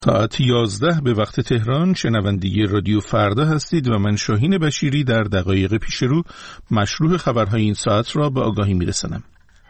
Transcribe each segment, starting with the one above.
ساعت 11 به وقت تهران شنونده رادیو فردا هستید و من شاهین بشیری در دقایق پیش رو مشروع خبرهای این ساعت را به آگاهی میرسانم.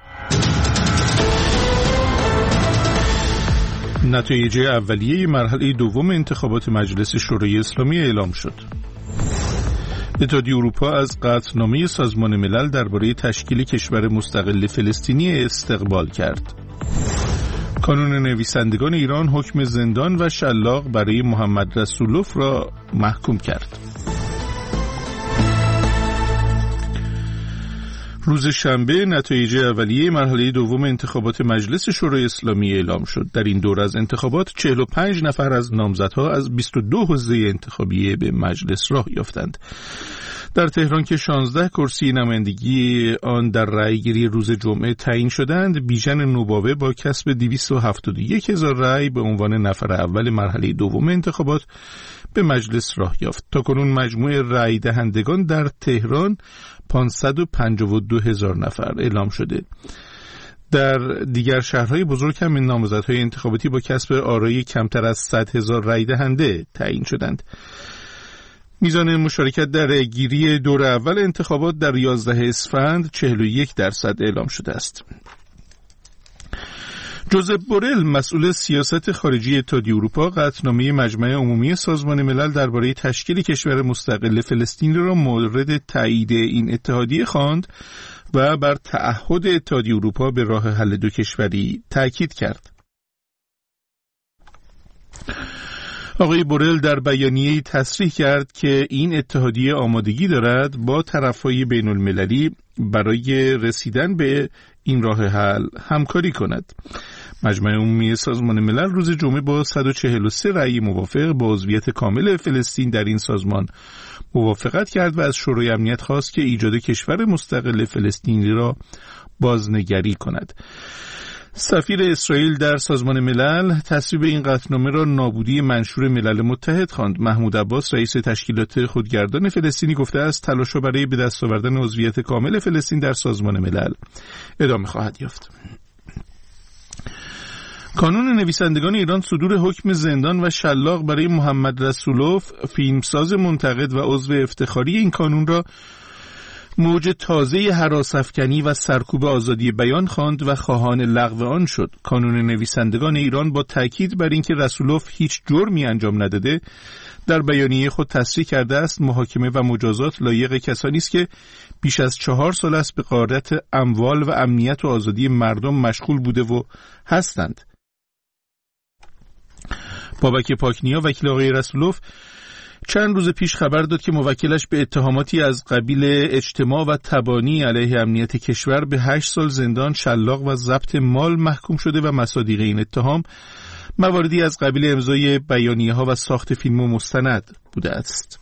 نتایج اولیه مرحله دوم انتخابات مجلس شورای اسلامی اعلام شد. اتحادیه اروپا از قطعنامه سازمان ملل درباره تشکیل کشور مستقل فلسطینی استقبال کرد. کانون نویسندگان ایران حکم زندان و شلاق برای محمد رسولوف را محکوم کرد. روز شنبه نتایج اولیه مرحله دوم انتخابات مجلس شورای اسلامی اعلام شد. در این دور از انتخابات 45 نفر از نامزدها از 22 حوزه انتخابی به مجلس راه یافتند. در تهران که 16 کرسی نمایندگی آن در رأیگیری روز جمعه تعیین شدند، بیژن نوباوه با کسب 271,000 رأی به عنوان نفر اول مرحله دوم انتخابات به مجلس راه یافت. تاکنون مجموع رأی دهندگان در تهران 552,000 نفر اعلام شده. در دیگر شهرهای بزرگ هم نامزدهای انتخاباتی با کسب آرای کمتر از 100,000 رأی دهنده تعیین شدند. میزان مشارکت در رأیگیری دور اول انتخابات در 11 اسفند 41% اعلام شده است. جوزپ بورل مسئول سیاست خارجی اتحادیه اروپا قطعنامه مجمع عمومی سازمان ملل درباره تشکیل کشور مستقل فلسطین را مورد تایید این اتحادیه خواند و بر تعهد اتحادیه اروپا به راه حل دو کشوری تاکید کرد. آقای بورل در بیانیه‌ای تصریح کرد که این اتحادیه آمادگی دارد با طرف‌های بین‌المللی برای رسیدن به این راه حل همکاری کند. مجمع عمومی سازمان ملل روز جمعه با 143 رأی موافق با عضویت کامل فلسطین در این سازمان موافقت کرد و از شورای امنیت خواست که ایجاد کشور مستقل فلسطینی را بازنگری کند. سفیر اسرائیل در سازمان ملل تصویب این قطعنامه را نابودی منشور ملل متحد خواند. محمود عباس رئیس تشکیلات خودگردان فلسطینی گفته است تلاش‌ها برای به دست آوردن عضویت کامل فلسطین در سازمان ملل ادامه خواهد یافت. کانون نویسندگان ایران صدور حکم زندان و شلاق برای محمد رسولوف، فیلمساز منتقد و عضو افتخاری این کانون را موج تازه هراس‌افکنی و سرکوب آزادی بیان خواند و خواهان لغو آن شد. کانون نویسندگان ایران با تاکید بر اینکه رسولوف هیچ جرمی انجام نداده در بیانیه خود تصریح کرده است محاکمه و مجازات لایق کسانی است که بیش از 4 سال است به غارت اموال و امنیت و آزادی مردم مشغول بوده و هستند. بابک پاکنیا وکیل آقای رسولوف چند روز پیش خبر داد که موکلش به اتهاماتی از قبیل اجتماع و تبانی علیه امنیت کشور به 8 سال زندان، شلاق و ضبط مال محکوم شده و مصادیق این اتهام مواردی از قبیل امضای بیانیه‌ها و ساخت فیلم و مستند بوده است.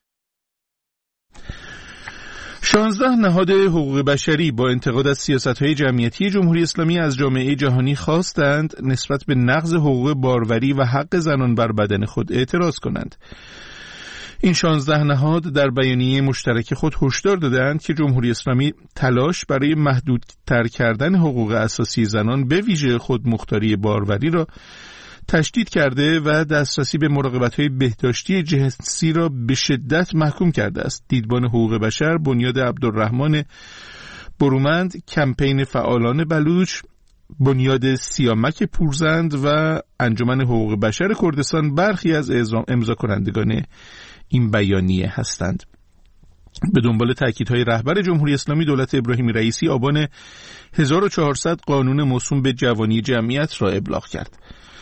16 نهاد حقوق بشری با انتقاد از سیاست‌های جمعیتی جمهوری اسلامی از جامعه جهانی خواستند نسبت به نقض حقوق باروری و حق زنان بر بدن خود اعتراض کنند. این 16 نهاد در بیانیه مشترک خود هشدار دادند که جمهوری اسلامی تلاش برای محدودتر کردن حقوق اساسی زنان به ویژه خودمختاری باروری را تشدید کرده و دسترسی به مراقبت‌های بهداشتی جنسی را به شدت محکوم کرده است. دیدبان حقوق بشر، بنیاد عبدالرحمن برومند، کمپین فعالان بلوچ، بنیاد سیامک پورزند و انجمن حقوق بشر کردستان برخی از امضا کنندگان این بیانیه هستند. به دنبال تأکیدهای رهبر جمهوری اسلامی دولت ابراهیم رئیسی آبان 1400 قانون موسوم به جوانی جمعیت را ابلاغ کرد.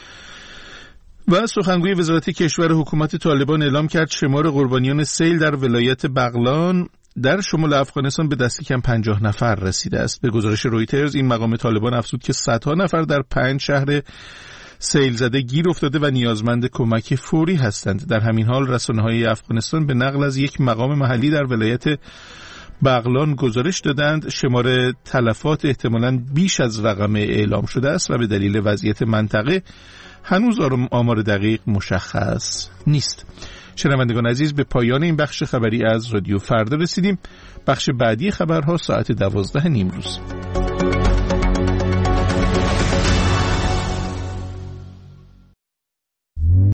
و سخنگوی وزارت کشور حکومت طالبان اعلام کرد شمار قربانیان سیل در ولایت بغلان در شمال افغانستان به دست کم 50 نفر رسیده است. به گزارش رویترز این مقام طالبان افزود که صدها نفر در 5 شهر سیل زده گیر افتاده و نیازمند کمک فوری هستند. در همین حال رسانه‌های افغانستان به نقل از یک مقام محلی در ولایت بغلان گزارش دادند شمار تلفات احتمالاً بیش از رقم اعلام شده است و به دلیل وضعیت منطقه هنوز آمار دقیق مشخص نیست. شنوندگان عزیز، به پایان این بخش خبری از رادیو فردا رسیدیم. بخش بعدی خبرها ساعت 12 نیم روز.